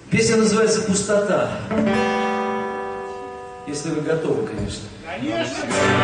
Песня называется «Пустота». Если вы готовы, конечно. Конечно!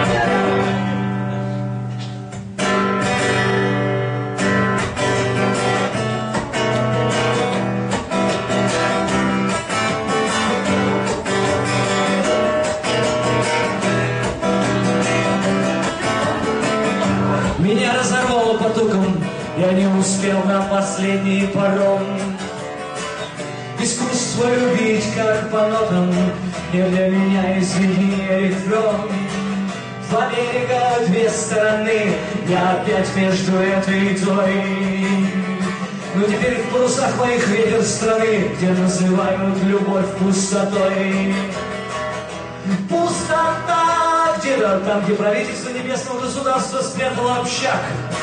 Меня разорвало потоком, я не успел на последний паром. Искусство любить, как по нотам, не для меня, извини, электрон. Два берега, две стороны, я опять между этой и той. Но теперь в парусах моих ветер страны, где называют любовь пустотой. Пустота где-то там, где правительство небесного государства спрятало общак.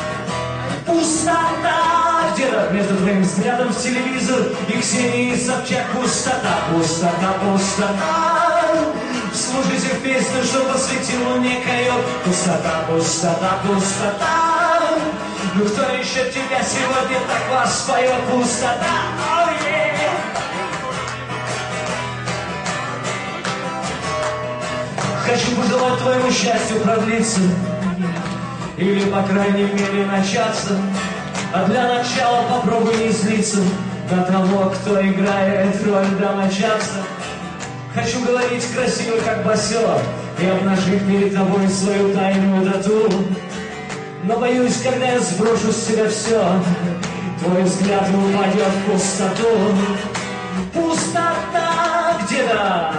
Пустота где-то между твоим взглядом в телевизор и Ксенией Собчак. Пустота, пустота, пустота. Слушайте песню, что посвятил мне койот. Пустота, пустота, пустота. Ну кто еще тебя сегодня так вас поет? Пустота, oh yeah. Хочу пожелать твоему счастью продлиться, или, по крайней мере, начаться. А для начала попробуй не злиться на того, кто играет роль домочадца. Хочу говорить красиво, как босер, и обнажить перед тобой свою тайную тату. Но боюсь, когда я сброшу с себя все, твой взгляд упадет в пустоту. Пустота где-то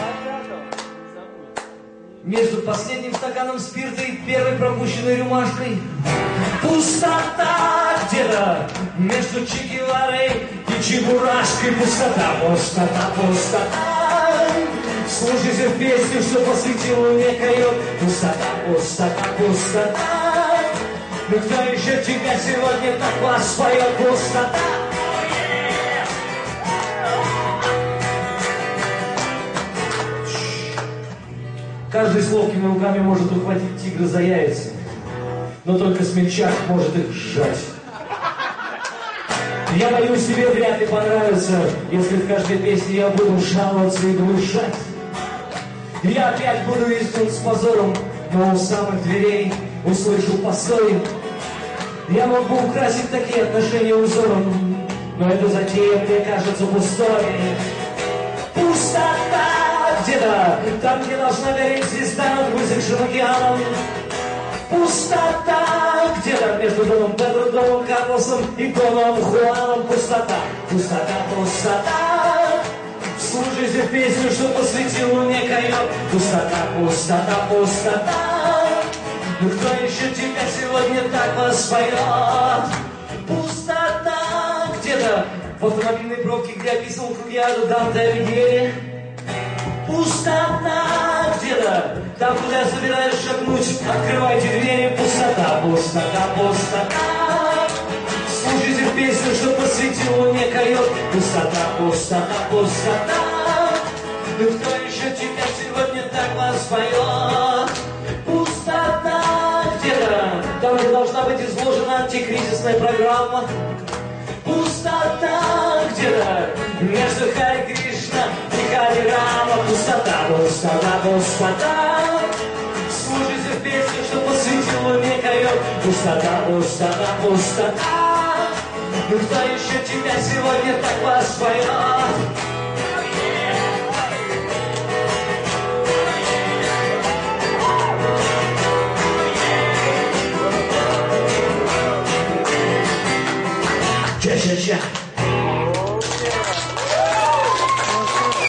между последним стаканом спирта и первой пропущенной рюмашкой. Пустота где-то между Че Геварой и Чебурашкой. Пустота, пустота, пустота. Слушайте песню, что посвятил мне койот. Пустота, пустота, пустота. Ну кто еще тебя сегодня так вас поет? Пустота. Каждый с ловкими руками может ухватить тигра за яйца, но только смельчак может их сжать. Я боюсь, тебе вряд ли понравится, если в каждой песне я буду жаловаться и глушать. Я опять буду избран с позором, но у самых дверей услышу постой. Я мог бы украсить такие отношения узором, но эта затея мне кажется пустой. Пустота где-то там, где должна гореть звезда над высохшим океаном. Пустота где-то между домом Педро, домом Карлосом и домом Хуаном. Пустота, пустота, пустота. Слушайте песню, что посвятил мне койот. Пустота, пустота, пустота. Ну кто еще тебя сегодня так воспоет? Пустота где-то в автомобильной пробке, где описывал Кругиаду Данте Алигьери. Пустота где-то там, куда я собираюсь шагнуть. Открывайте двери. Пустота, пустота, пустота. Слушайте песню, что посвятил мне койот. Пустота, пустота, пустота. Ну кто еще тебя сегодня так воспоет? Пустота где-то там, где должна быть изложена антикризисная программа. Пустота где-то между Хари Кришна и Хари Рама. Пустота, пустота, пустота. Слушайте песню, что посвятил мне койот. Пустота, пустота, пустота. Ну кто еще тебя сегодня так воспоет? Ча-ча-ча.